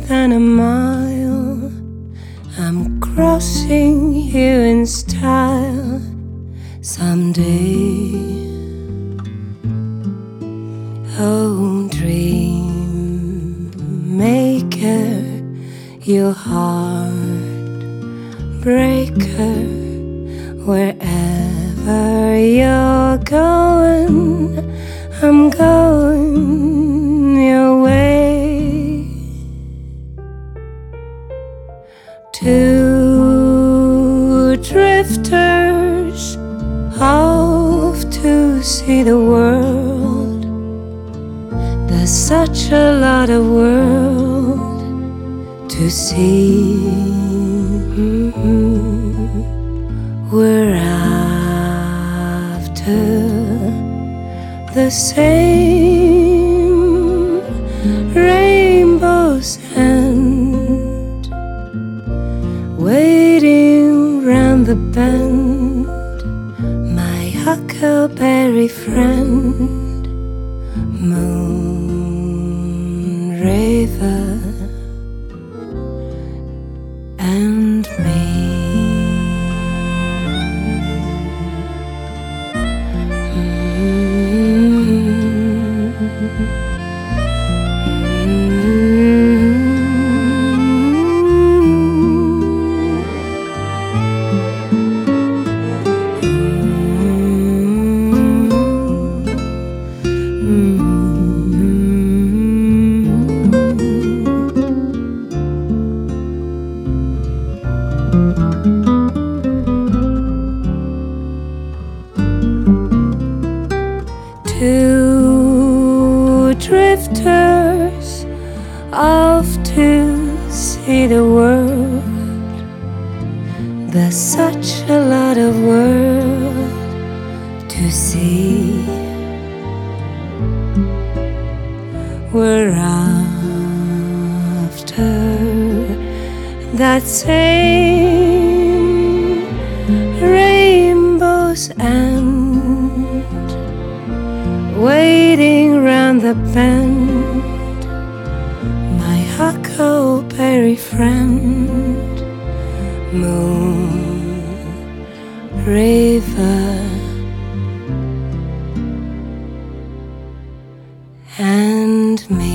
than a mile. I'm crossing you in style someday. Oh, dream maker, you heartbreaker, wherever you're going, I'm going your way. Two drifters off to see the world. There's such a lot of world to see. We're after the same rainbow's end, waiting round the bend, my huckleberry friend, moon raver and me. Two drifters off to see the world. There's such a lot of world to see. We're after that same rainbow's end, waiting round the bend, my huckleberry friend, moon raver and me.